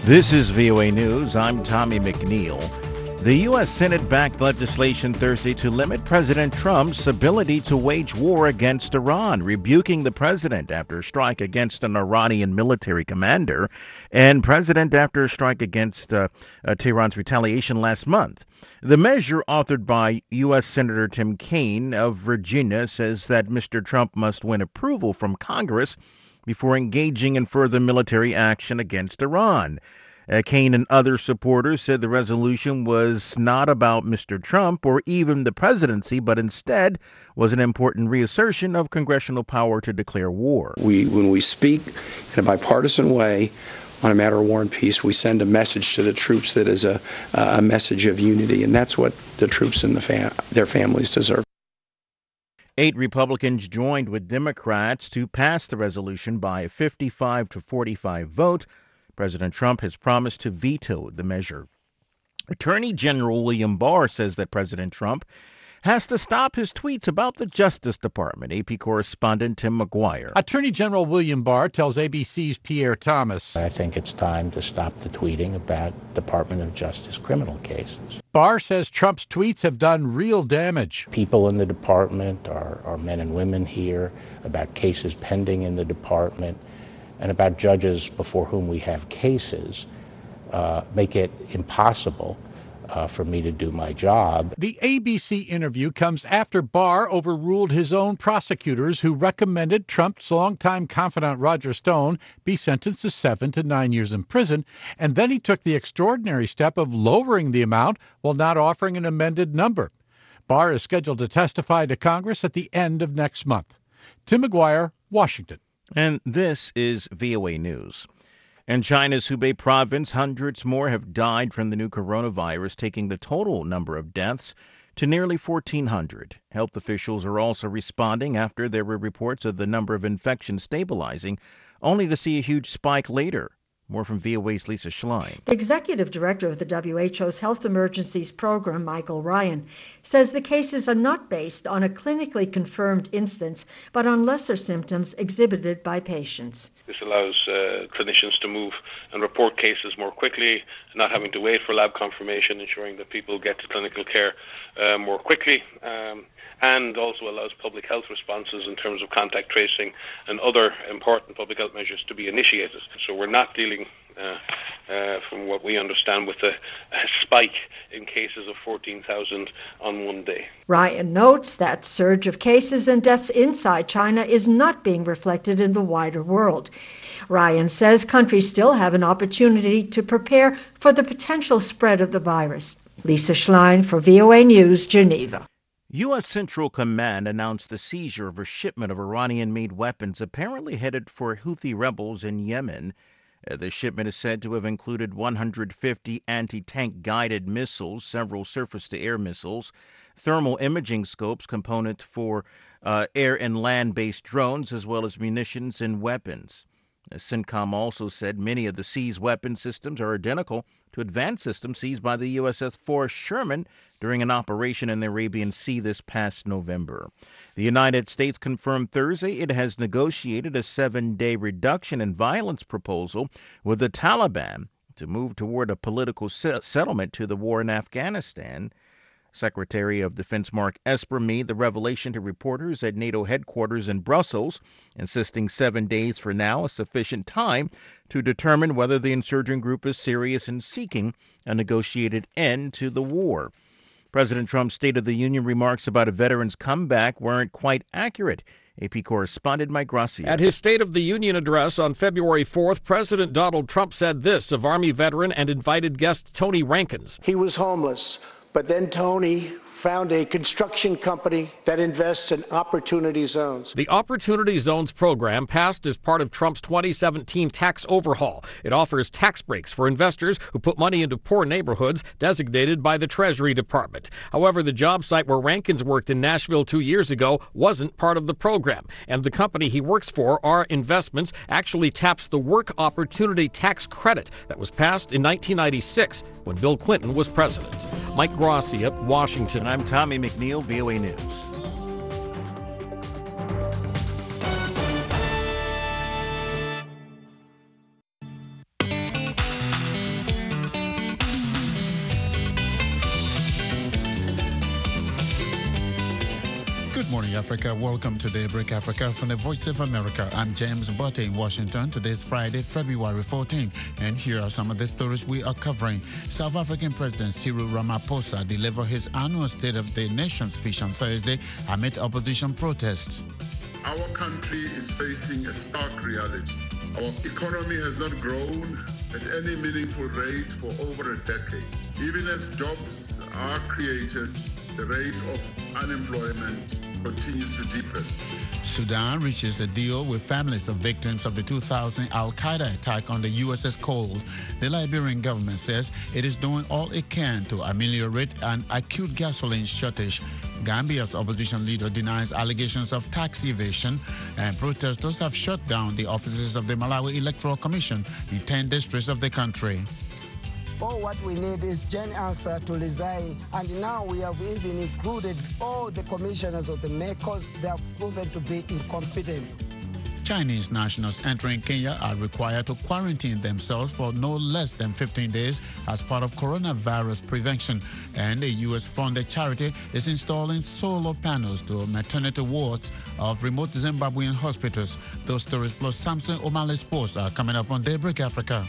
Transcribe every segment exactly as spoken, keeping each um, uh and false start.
This is V O A News. I'm Tommy McNeil. The U S. Senate backed legislation Thursday to limit President Trump's ability to wage war against Iran, rebuking the president after a strike against an Iranian military commander and president after a strike against uh, uh, Tehran's retaliation last month. The measure, authored by U S. Senator Tim Kaine of Virginia, says that Mister Trump must win approval from Congress before engaging in further military action against Iran. Uh, Kaine and other supporters said the resolution was not about Mister Trump or even the presidency, but instead was an important reassertion of congressional power to declare war. We, when we speak in a bipartisan way on a matter of war and peace, we send a message to the troops that is a, a message of unity, and that's what the troops and the fam- their families deserve. Eight Republicans joined with Democrats to pass the resolution by a fifty-five to forty-five vote. President Trump has promised to veto the measure. Attorney General William Barr says that President Trump has to stop his tweets about the Justice Department. A P correspondent Tim McGuire. Attorney General William Barr tells A B C's Pierre Thomas, I think it's time to stop the tweeting about Department of Justice criminal cases. Barr says Trump's tweets have done real damage. People in the department, our, our men and women here, about cases pending in the department, and about judges before whom we have cases, uh, make it impossible uh, for me to do my job. The A B C interview comes after Barr overruled his own prosecutors who recommended Trump's longtime confidant Roger Stone be sentenced to seven to nine years in prison, and then he took the extraordinary step of lowering the amount while not offering an amended number. Barr is scheduled to testify to Congress at the end of next month. Tim McGuire, Washington. And this is V O A News. In China's Hubei province, hundreds more have died from the new coronavirus, taking the total number of deaths to nearly fourteen hundred. Health officials are also responding after there were reports of the number of infections stabilizing, only to see a huge spike later. More from V O A's Lisa Schlein. The executive director of the W H O's Health Emergencies Program, Michael Ryan, says the cases are not based on a clinically confirmed instance, but on lesser symptoms exhibited by patients. This allows uh, clinicians to move and report cases more quickly, not having to wait for lab confirmation, ensuring that people get to clinical care uh, more quickly. Um, and also allows public health responses in terms of contact tracing and other important public health measures to be initiated. So we're not dealing, uh, uh, from what we understand, with a, a spike in cases of fourteen thousand on one day. Ryan notes that surge of cases and deaths inside China is not being reflected in the wider world. Ryan says countries still have an opportunity to prepare for the potential spread of the virus. Lisa Schlein for V O A News, Geneva. U S. Central Command announced the seizure of a shipment of Iranian-made weapons apparently headed for Houthi rebels in Yemen. Uh, the shipment is said to have included one hundred fifty anti-tank guided missiles, several surface-to-air missiles, thermal imaging scopes, component for uh, air and land-based drones, as well as munitions and weapons. Uh, CENTCOM also said many of the seized weapon systems are identical to advanced systems seized by the U S S Forrest Sherman during an operation in the Arabian Sea this past November. The United States confirmed Thursday it has negotiated a seven-day reduction in violence proposal with the Taliban to move toward a political se- settlement to the war in Afghanistan. Secretary of Defense Mark Esper made the revelation to reporters at NATO headquarters in Brussels, insisting seven days for now is sufficient time to determine whether the insurgent group is serious in seeking a negotiated end to the war. President Trump's State of the Union remarks about a veteran's comeback weren't quite accurate. A P correspondent Mike Gracia. At his State of the Union address on February fourth, President Donald Trump said this of Army veteran and invited guest Tony Rankins. He was homeless, but then Tony found a construction company that invests in Opportunity Zones. The Opportunity Zones program passed as part of Trump's twenty seventeen tax overhaul. It offers tax breaks for investors who put money into poor neighborhoods designated by the Treasury Department. However, the job site where Rankins worked in Nashville two years ago wasn't part of the program, and the company he works for, R Investments, actually taps the Work Opportunity Tax Credit that was passed in nineteen ninety-six when Bill Clinton was president. Mike Gracia, Washington. And I'm Tommy McNeil, V O A News. Africa. Welcome to Daybreak Africa from the Voice of America. I'm James Botte in Washington. Today's Friday, February fourteenth, and here are some of the stories we are covering. South African President Cyril Ramaphosa delivered his annual State of the Nation speech on Thursday amid opposition protests. Our country is facing a stark reality. Our economy has not grown at any meaningful rate for over a decade. Even as jobs are created, the rate of unemployment continues to deepen. Sudan reaches a deal with families of victims of the two thousand Al-Qaeda attack on the U S S Cole. The Liberian government says it is doing all it can to ameliorate an acute gasoline shortage. Gambia's opposition leader denies allegations of tax evasion, and protesters have shut down the offices of the Malawi Electoral Commission in ten districts of the country. All what we need is Jen Ansah to resign, and now we have even included all the commissioners of the M E C because they have proven to be incompetent. Chinese nationals entering Kenya are required to quarantine themselves for no less than fifteen days as part of coronavirus prevention. And a U S-funded charity is installing solar panels to maternity wards of remote Zimbabwean hospitals. Those stories plus Samson O'Malley Sports are coming up on Daybreak Africa.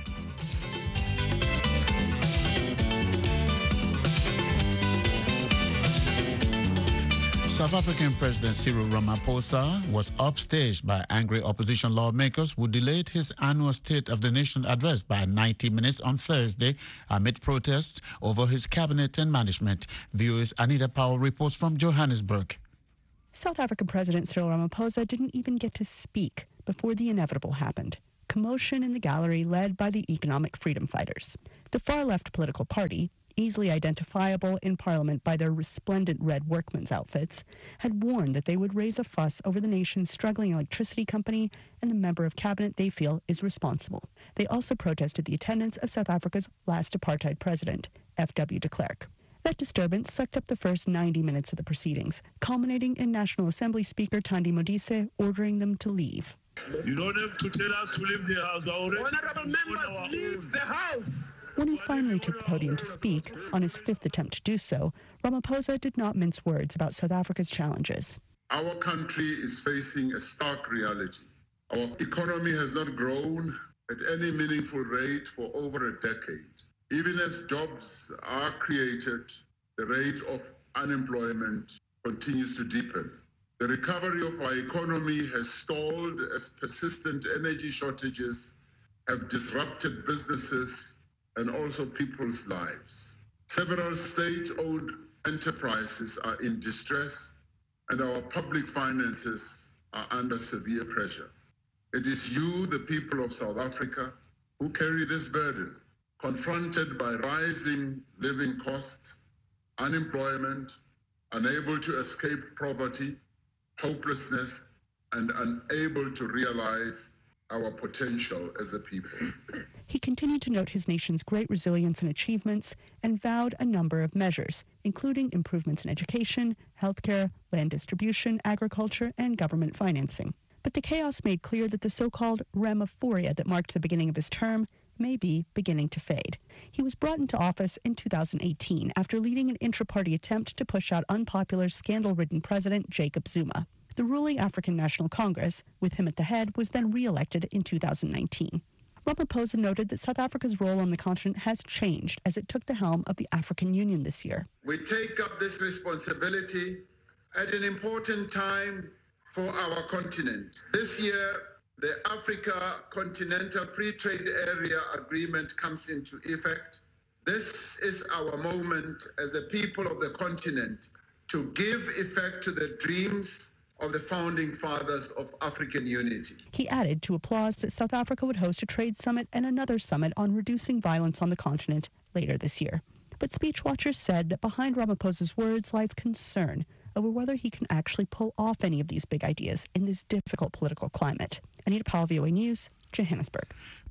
South African President Cyril Ramaphosa was upstaged by angry opposition lawmakers who delayed his annual State of the Nation address by ninety minutes on Thursday amid protests over his cabinet and management. V O A's Anita Powell reports from Johannesburg. South African President Cyril Ramaphosa didn't even get to speak before the inevitable happened. Commotion in the gallery led by the economic freedom fighters. The far-left political party, easily identifiable in Parliament by their resplendent red workmen's outfits, had warned that they would raise a fuss over the nation's struggling electricity company and the member of cabinet they feel is responsible. They also protested the attendance of South Africa's last apartheid president, F W de Klerk. That disturbance sucked up the first ninety minutes of the proceedings, culminating in National Assembly Speaker Thandi Modise ordering them to leave. You don't have to tell us to leave the house. Honorable members, leave the house. When he finally took the podium to speak, on his fifth attempt to do so, Ramaphosa did not mince words about South Africa's challenges. Our country is facing a stark reality. Our economy has not grown at any meaningful rate for over a decade. Even as jobs are created, the rate of unemployment continues to deepen. The recovery of our economy has stalled as persistent energy shortages have disrupted businesses and also people's lives. Several state-owned enterprises are in distress, and our public finances are under severe pressure. It is you, the people of South Africa, who carry this burden, confronted by rising living costs, unemployment, unable to escape poverty, hopelessness, and unable to realize our potential as a people. He continued to note his nation's great resilience and achievements and vowed a number of measures, including improvements in education, healthcare, land distribution, agriculture, and government financing. But the chaos made clear that the so-called Ramaphoria that marked the beginning of his term may be beginning to fade. He was brought into office in two thousand eighteen after leading an intra-party attempt to push out unpopular, scandal-ridden President Jacob Zuma. The ruling African National Congress, with him at the head, was then re-elected in two thousand nineteen. Ramaphosa noted that South Africa's role on the continent has changed as it took the helm of the African Union this year. We take up this responsibility at an important time for our continent. This year, the Africa Continental Free Trade Area Agreement comes into effect. This is our moment as the people of the continent to give effect to the dreams of the founding fathers of African unity. He added to applause that South Africa would host a trade summit and another summit on reducing violence on the continent later this year. But speech watchers said that behind Ramaphosa's words lies concern over whether he can actually pull off any of these big ideas in this difficult political climate. Anita Powell, V O A News, Johannesburg.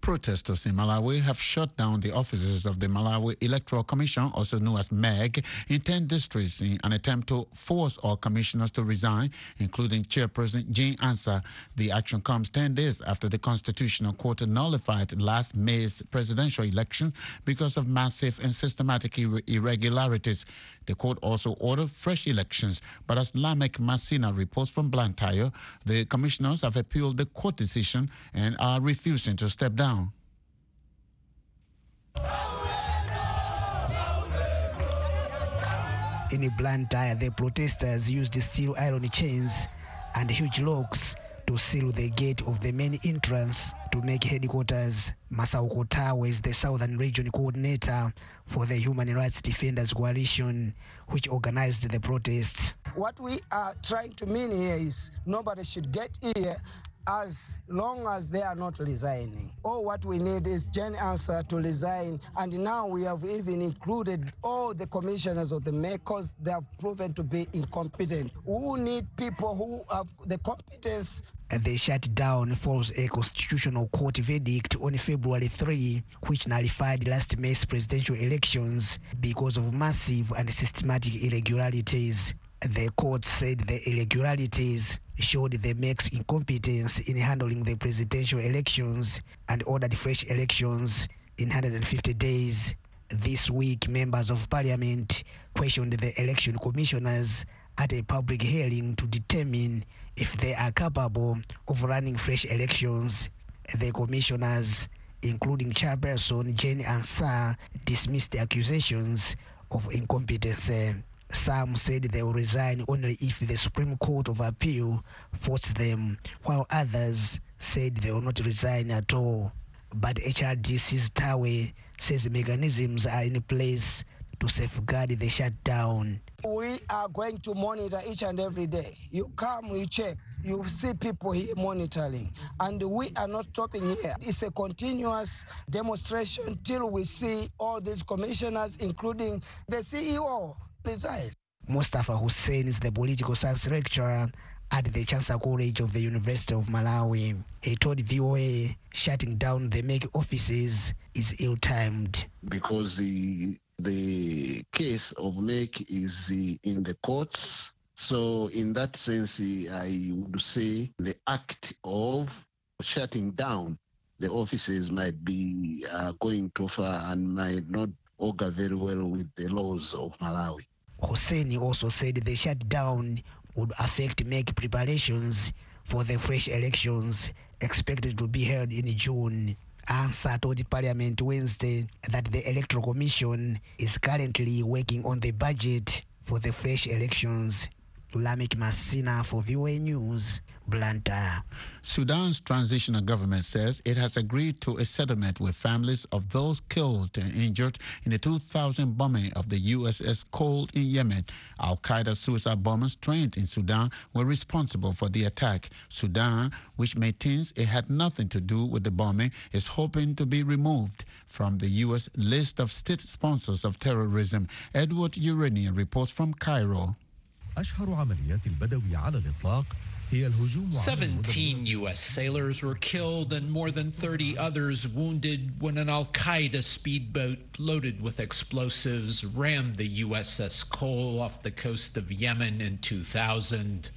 Protesters in Malawi have shut down the offices of the Malawi Electoral Commission, also known as M E G, in ten districts in an attempt to force all commissioners to resign, including Chairperson Jean Ansah. The action comes ten days after the Constitutional Court nullified last May's presidential election because of massive and systematic ir- irregularities. The court also ordered fresh elections, but as Lamek Masina reports from Blantyre, the commissioners have appealed the court decision and are refusing to step down. In Blantyre, the protesters used steel iron chains and huge locks to seal the gate of the main entrance to make headquarters. Masauko Tawe is the Southern Region Coordinator for the Human Rights Defenders Coalition, which organized the protests. What we are trying to mean here is nobody should get here as long as they are not resigning. All what we need is Jane Ansah to resign, and now we have even included all the commissioners of the M E C because they have proven to be incompetent. We need people who have the competence. The shutdown follows a constitutional court verdict on February third, which nullified last May's presidential elections because of massive and systematic irregularities. The court said the irregularities showed the M E C's incompetence in handling the presidential elections and ordered fresh elections in one hundred fifty days. This week, members of parliament questioned the election commissioners at a public hearing to determine if they are capable of running fresh elections. The commissioners, including Chairperson Jane Ansah, dismissed the accusations of incompetence. Some said they will resign only if the Supreme Court of Appeal forced them, while others said they will not resign at all. But H R D C's Tawe says mechanisms are in place to safeguard the shutdown. We are going to monitor each and every day. You come, you check, you see people here monitoring, and we are not stopping here. It's a continuous demonstration till we see all these commissioners, including the C E O, resign. Mustafa Hussein is the political science lecturer at the Chancellor College of the University of Malawi. He told V O A shutting down the M E C offices is ill-timed. Because the the case of M E C is in the courts. So in that sense, I would say the act of shutting down the offices might be uh, going too far and might not augur very well with the laws of Malawi. Hosseini also said the shutdown would affect M E C preparations for the fresh elections expected to be held in June. Ansah told Parliament Wednesday that the Electoral Commission is currently working on the budget for the fresh elections. Lamek Masina for V O A News, Blantyre. Sudan's transitional government says it has agreed to a settlement with families of those killed and injured in the two thousand bombing of the U S S Cold in Yemen. Al-Qaeda suicide bombers trained in Sudan were responsible for the attack. Sudan, which maintains it had nothing to do with the bombing, is hoping to be removed from the U S list of state sponsors of terrorism. Edward Uranian reports from Cairo. أشهر عمليات البدوي على الإطلاق seventeen U S sailors were killed and more than thirty others wounded when an Al-Qaeda speedboat loaded with explosives rammed the U S S Cole off the coast of Yemen in two thousand.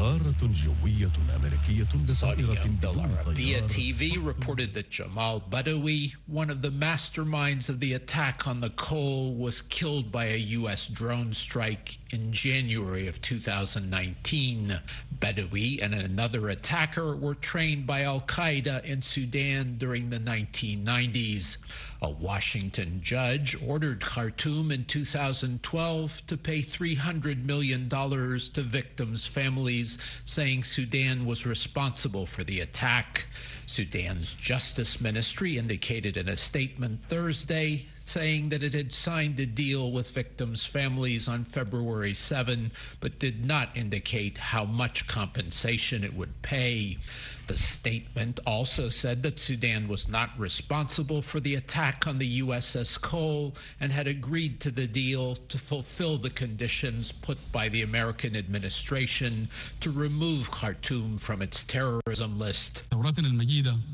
Saudi Al Arabiya T V reported that Jamal Badawi, one of the masterminds of the attack on the Cole, was killed by a U S drone strike in January of two thousand nineteen. Badawi and another attacker were trained by Al-Qaeda in Sudan during the nineteen nineties. A Washington judge ordered Khartoum in two thousand twelve to pay three hundred million dollars to victims' families, saying Sudan was responsible for the attack. Sudan's Justice Ministry indicated in a statement Thursday saying that it had signed a deal with victims' families on February seventh, but did not indicate how much compensation it would pay. The statement also said that Sudan was not responsible for the attack on the U S S Cole and had agreed to the deal to fulfill the conditions put by the American administration to remove Khartoum from its terrorism list.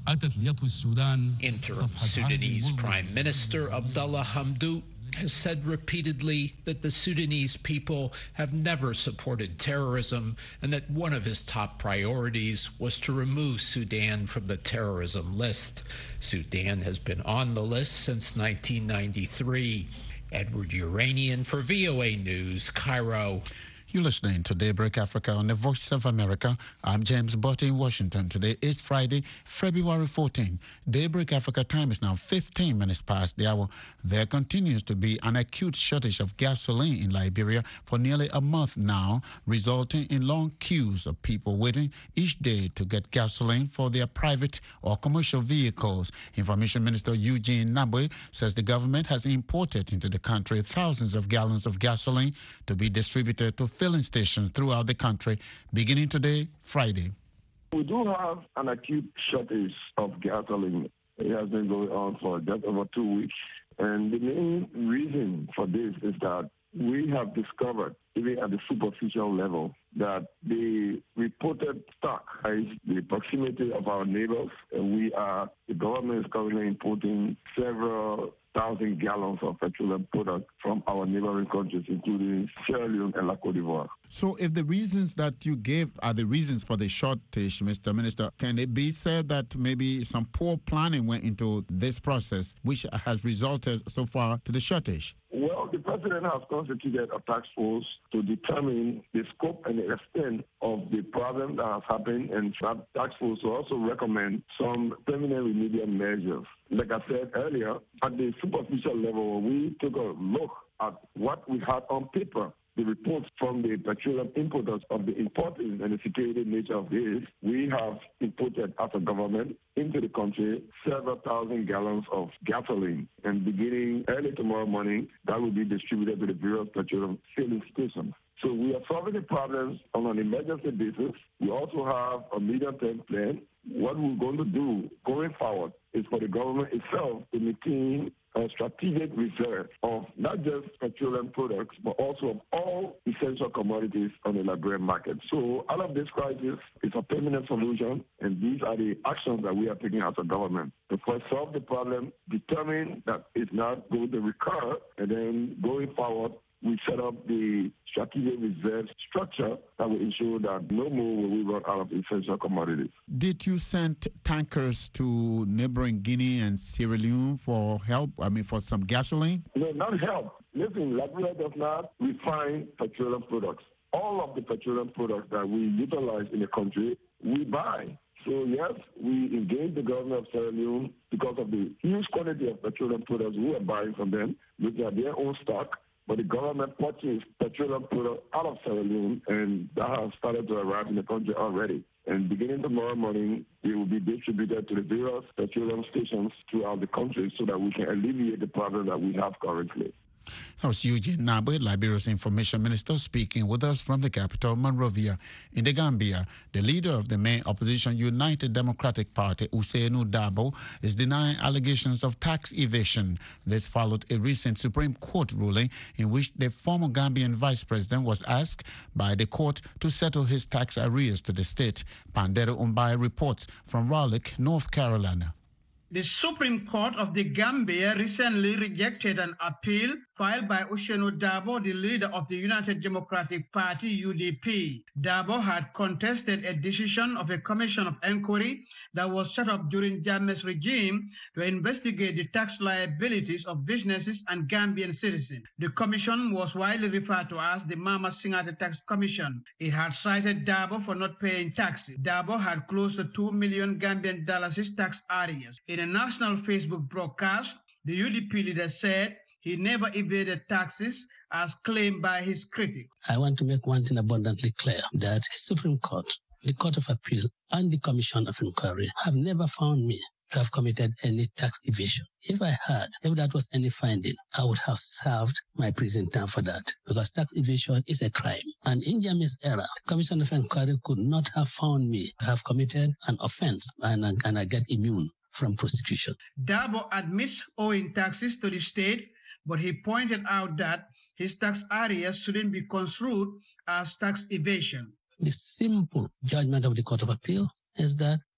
Interim Sudanese Prime Minister Abdullah Hamdok has said repeatedly that the Sudanese people have never supported terrorism and that one of his top priorities was to remove Sudan from the terrorism list. Sudan has been on the list since nineteen ninety-three. Edward Uranian for V O A News, Cairo. You're listening to Daybreak Africa on the Voice of America. I'm James Botte in Washington. Today is Friday, February fourteenth. Daybreak Africa time is now fifteen minutes past the hour. There continues to be an acute shortage of gasoline in Liberia for nearly a month now, resulting in long queues of people waiting each day to get gasoline for their private or commercial vehicles. Information Minister Eugene Nabwe says the government has imported into the country thousands of gallons of gasoline to be distributed to filling stations throughout the country, beginning today, Friday. We do have an acute shortage of gasoline. It has been going on for just over two weeks. And the main reason for this is that we have discovered, even at the superficial level, that the reported stock is the proximity of our neighbors. And we are, the government is currently importing several thousand gallons of petroleum products from our neighboring countries, including Sierra Leone and La Côte d'Ivoire. So if the reasons that you gave are the reasons for the shortage, Mister Minister, can it be said that maybe some poor planning went into this process, which has resulted so far to the shortage? Well, the president has constituted a task force to determine the scope and the extent of the problem that has happened, and that task force will also recommend some permanent remedial measures. Like I said earlier, at the superficial level, we took a look at what we had on paper. The reports from the petroleum importers of the importing and the security nature of this, we have imported as a government into the country several thousand gallons of gasoline. And beginning early tomorrow morning, that will be distributed to the various petroleum filling stations. So we are solving the problems on an emergency basis. We also have a medium-term plan. What we're going to do going forward is for the government itself to maintain a strategic reserve of not just petroleum products, but also of all essential commodities on the Liberian market. So out of this crisis is a permanent solution, and these are the actions that we are taking as a government to first solve the problem, determine that it's not going to recur, and then going forward, we set up the strategic reserve structure that will ensure that no more will we run out of essential commodities. Did you send tankers to neighboring Guinea and Sierra Leone for help, I mean, for some gasoline? No, not help. Listen, Liberia does not refine petroleum products. All of the petroleum products that we utilize in the country, we buy. So, yes, we engage the government of Sierra Leone because of the huge quantity of petroleum products we are buying from them, looking at their own stock. But the government purchased petroleum products out of Sierra Leone, and that has started to arrive in the country already. And beginning tomorrow morning, it will be distributed to the various petroleum stations throughout the country so that we can alleviate the problem that we have currently. That was Eugene Nabwe, Liberia's Information Minister, speaking with us from the capital, Monrovia. In the Gambia, the leader of the main opposition United Democratic Party, Ousainou Darboe, is denying allegations of tax evasion. This followed a recent Supreme Court ruling in which the former Gambian vice president was asked by the court to settle his tax arrears to the state. Pandero Umbai reports from Raleigh, North Carolina. The Supreme Court of the Gambia recently rejected an appeal filed by Ousainou Darboe, the leader of the United Democratic Party, U D P. Darboe had contested a decision of a commission of inquiry that was set up during Jammeh's regime to investigate the tax liabilities of businesses and Gambian citizens. The commission was widely referred to as the Mama Singate Tax Commission. It had cited Darboe for not paying taxes. Darboe had close to two million Gambian dollars tax arrears. In a national Facebook broadcast, the U D P leader said he never evaded taxes as claimed by his critics. I want to make one thing abundantly clear, that the Supreme Court, the Court of Appeal, and the Commission of Inquiry have never found me to have committed any tax evasion. If I had, if that was any finding, I would have served my prison term for that, because tax evasion is a crime. And in Jammeh's era, the Commission of Inquiry could not have found me to have committed an offense, and, and I get immune from prosecution. Darboe admits owing taxes to the state, but he pointed out that his tax arrears shouldn't be construed as tax evasion. The simple judgment of the Court of Appeal is that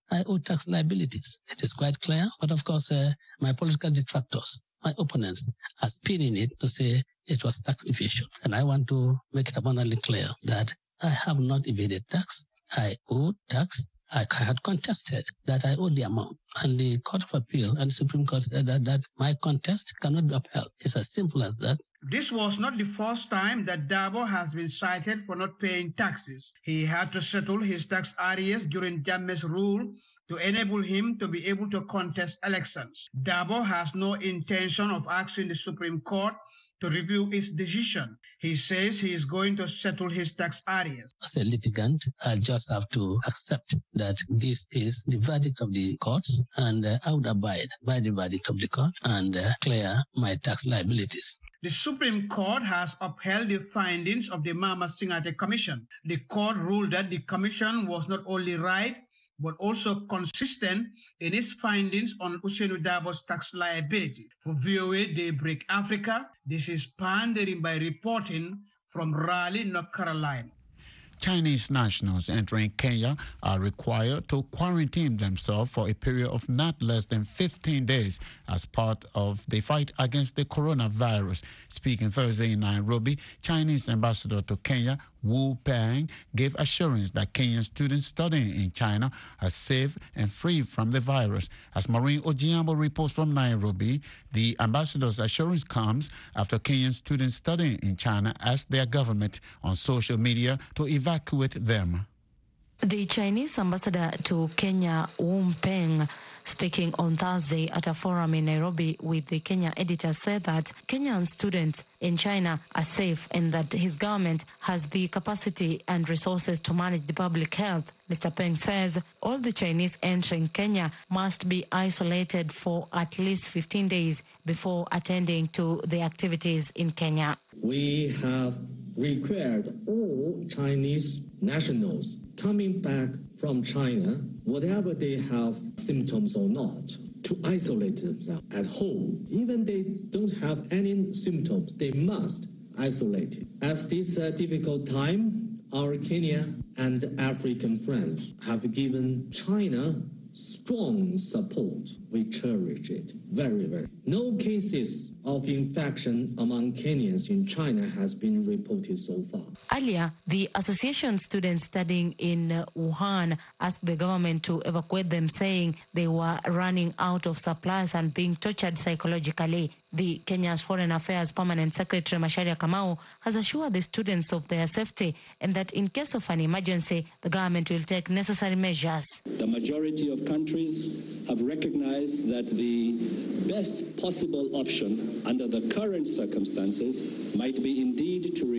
I owe tax liabilities. It is quite clear. But of course, uh, my political detractors, my opponents, are spinning it to say it was tax evasion. And I want to make it abundantly clear that I have not evaded tax. I owe tax. I had contested that I owe the amount. And the Court of Appeal and the Supreme Court said that, that my contest cannot be upheld. It's as simple as that. This was not the first time that Darboe has been cited for not paying taxes. He had to settle his tax arrears during Jammeh's rule to enable him to be able to contest elections. Darboe has no intention of asking the Supreme Court to review its decision. He says he is going to settle his tax arrears. As a litigant, I just have to accept that this is the verdict of the courts, and uh, I would abide by the verdict of the court and uh, clear my tax liabilities. The Supreme Court has upheld the findings of the Mama Singate Commission. The court ruled that the commission was not only right, but also consistent in its findings on Ousainou Darboe's tax liability. For V O A Daybreak Africa, this is Pandering by reporting from Raleigh, North Carolina. Chinese nationals entering Kenya are required to quarantine themselves for a period of not less than fifteen days as part of the fight against the coronavirus. Speaking Thursday in Nairobi, Chinese ambassador to Kenya, Wu Peng, gave assurance that Kenyan students studying in China are safe and free from the virus. As Maureen Ojiambo reports from Nairobi, the ambassador's assurance comes after Kenyan students studying in China asked their government on social media to evacuate them. The Chinese ambassador to Kenya, Wu Peng, speaking on Thursday at a forum in Nairobi with the Kenya editor, said that Kenyan students in China are safe and that his government has the capacity and resources to manage the public health. Mister Peng says all the Chinese entering Kenya must be isolated for at least fifteen days before attending to the activities in Kenya. We have required all Chinese nationals coming back from China, whatever they have symptoms or not, to isolate themselves at home. Even they don't have any symptoms, they must isolate it. At this uh, difficult time, our Kenya and African friends have given China strong support. We cherish it very, very. No cases of infection among Kenyans in China has been reported so far. Earlier, the association students studying in uh, Wuhan asked the government to evacuate them, saying they were running out of supplies and being tortured psychologically. The Kenya's Foreign Affairs Permanent Secretary Macharia Kamau has assured the students of their safety and that in case of an emergency, the government will take necessary measures. The majority of countries have recognized that the best possible option under the current circumstances might be indeed to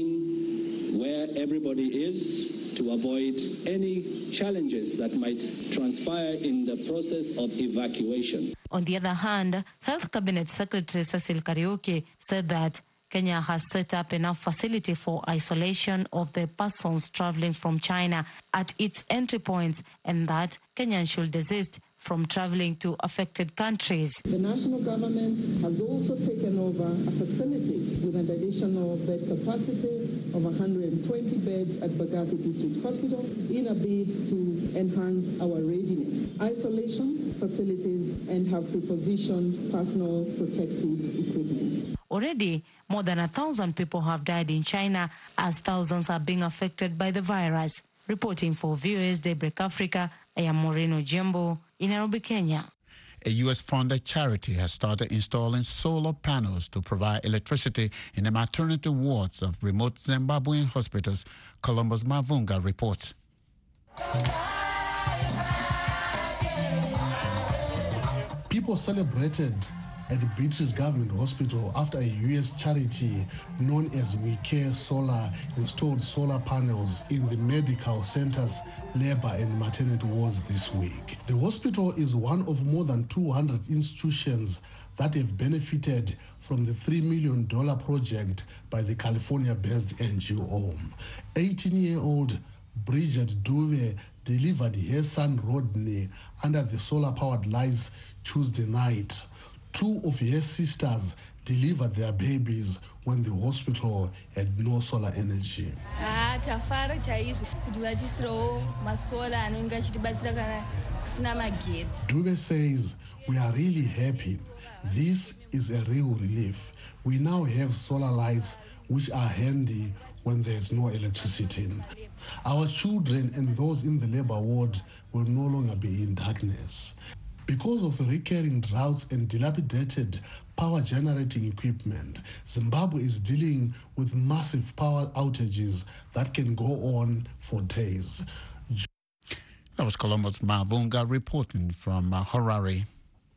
remain where everybody is, to avoid any challenges that might transpire in the process of evacuation. On the other hand, Health Cabinet Secretary Cecil Kariuki said that Kenya has set up enough facility for isolation of the persons traveling from China at its entry points and that Kenyans should desist from traveling to affected countries. The national government has also taken over a facility with an additional bed capacity of one hundred twenty beds at Bagathi District Hospital in a bid to enhance our readiness, isolation facilities, and have prepositioned personal protective equipment. Already, more than a thousand people have died in China as thousands are being affected by the virus. Reporting for V O A's Daybreak Africa, I am Maureen Ojiambo in Nairobi, Kenya. A U S-funded charity has started installing solar panels to provide electricity in the maternity wards of remote Zimbabwean hospitals. Columbus Mavunga reports. People celebrated at the British Government Hospital after a U S charity known as We Care Solar installed solar panels in the medical centers, labor and maternity wards this week. The hospital is one of more than two hundred institutions that have benefited from the three million dollars project by the California-based N G O. eighteen-year-old Bridget Duve delivered her son Rodney under the solar-powered lights Tuesday night. Two of her sisters delivered their babies when the hospital had no solar energy. Ah, tafara chaizvo kuti vatisirawo masola anenge achitibatsira kana Dube says, "We are really happy. This is a real relief. We now have solar lights which are handy when there's no electricity. Our children and those in the labor ward will no longer be in darkness." Because of recurring droughts and dilapidated power generating equipment, Zimbabwe is dealing with massive power outages that can go on for days. That was Columbus Mavunga reporting from uh, Harare.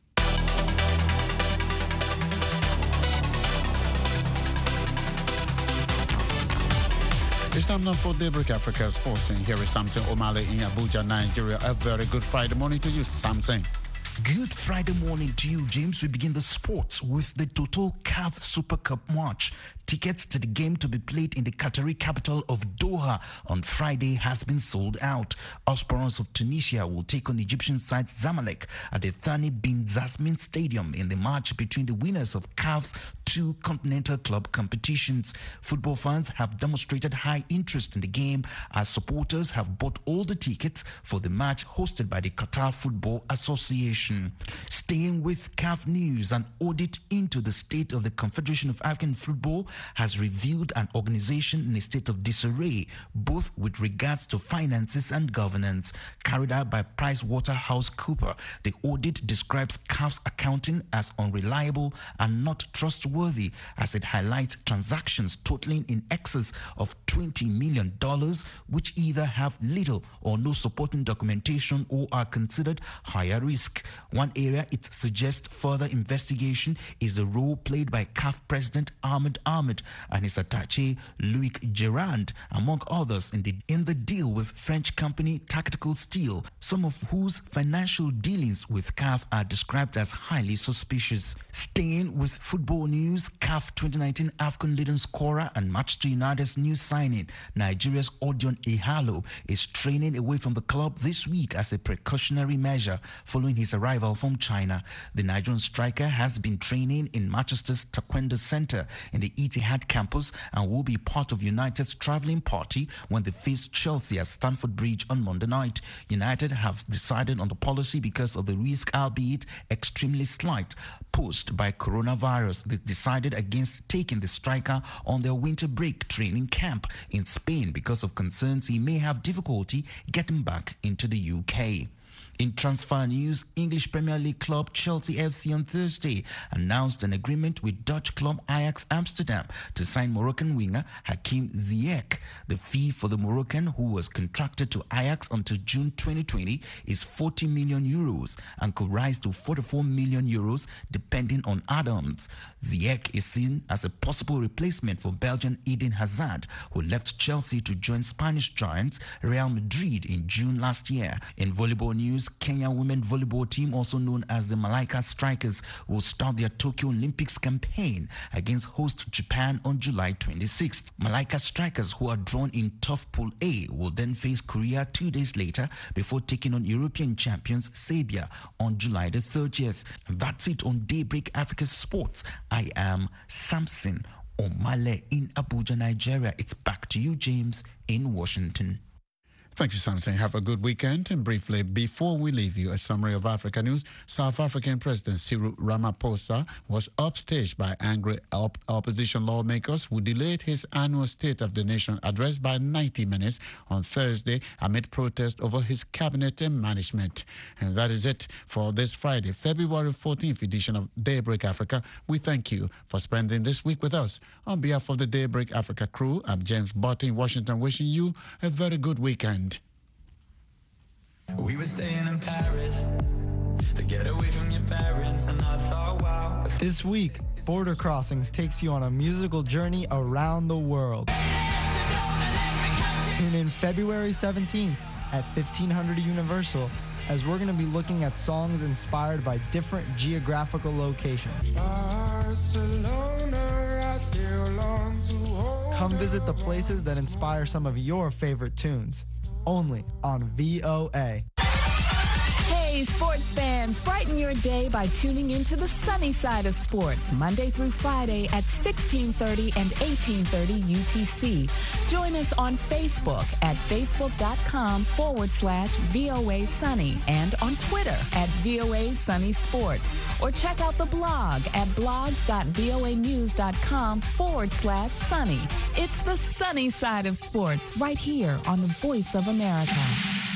It's time now for Daybreak Africa Sports, and here is Samson Omale in Abuja, Nigeria. A very good Friday morning to you, Samson. Good Friday morning to you, James. We begin the sports with the Total C A F Super Cup match. Tickets to the game to be played in the Qatari capital of Doha on Friday has been sold out. Aspirants of Tunisia will take on Egyptian side Zamalek at the Thani bin Zasmin Stadium in the match between the winners of C A F's two continental club competitions. Football fans have demonstrated high interest in the game as supporters have bought all the tickets for the match hosted by the Qatar Football Association. Staying with C A F news, an audit into the state of the Confederation of African Football has revealed an organization in a state of disarray, both with regards to finances and governance. Carried out by PricewaterhouseCoopers, the audit describes C A F's accounting as unreliable and not trustworthy, as it highlights transactions totaling in excess of twenty million dollars, which either have little or no supporting documentation or are considered higher risk. One area it suggests further investigation is the role played by C A F President Ahmed Ahmed and his attaché Loic Gerand, among others, in the in the deal with French company Tactical Steel, some of whose financial dealings with C A F are described as highly suspicious. Staying with football news, C A F twenty nineteen AFCON leading scorer and Manchester United's new signing, Nigeria's Odion Ighalo, is training away from the club this week as a precautionary measure following his arrival from China. The Nigerian striker has been training in Manchester's Taekwondo Center in the Etihad campus and will be part of United's travelling party when they face Chelsea at Stamford Bridge on Monday night. United have decided on the policy because of the risk, albeit extremely slight, posed by coronavirus. They decided against taking the striker on their winter break training camp in Spain because of concerns he may have difficulty getting back into the U K. In transfer news, English Premier League club Chelsea F C on Thursday announced an agreement with Dutch club Ajax Amsterdam to sign Moroccan winger Hakim Ziyech. The fee for the Moroccan, who was contracted to Ajax until June twenty twenty, is forty million euros and could rise to forty-four million euros depending on add-ons. Ziyech is seen as a possible replacement for Belgian Eden Hazard, who left Chelsea to join Spanish giants Real Madrid in June last year. In volleyball news, Kenya women volleyball team, also known as the Malaika Strikers, will start their Tokyo Olympics campaign against host Japan on July twenty-sixth. Malaika Strikers, who are drawn in tough Pool A, will then face Korea two days later before taking on European champions Serbia on July the thirtieth. And that's it on Daybreak Africa Sports. I am Samson Omale in Abuja, Nigeria. It's back to you, James, in Washington. Thank you, Samson. Have a good weekend. And briefly, before we leave you, a summary of Africa news. South African President Cyril Ramaphosa was upstaged by angry op- opposition lawmakers who delayed his annual State of the Nation address by ninety minutes on Thursday amid protest over his cabinet and management. And that is it for this Friday, February fourteenth edition of Daybreak Africa. We thank you for spending this week with us. On behalf of the Daybreak Africa crew, I'm James Butt in Washington, wishing you a very good weekend. We were staying in Paris to get away from your parents, and I thought, wow. This week, Border Crossings takes you on a musical journey around the world. Tune in February seventeenth at fifteen hundred Universal as we're going to be looking at songs inspired by different geographical locations. Barcelona, I still long to hold. Come visit the places that inspire some of your favorite tunes. Only on V O A. Hey, Hey, sports fans, brighten your day by tuning into the sunny side of sports, Monday through Friday at sixteen thirty and eighteen thirty U T C. Join us on Facebook at facebook.com forward slash VOA Sunny and on Twitter at VOA Sunny Sports. Or check out the blog at blogs.voanews.com forward slash sunny. It's the sunny side of sports right here on the Voice of America.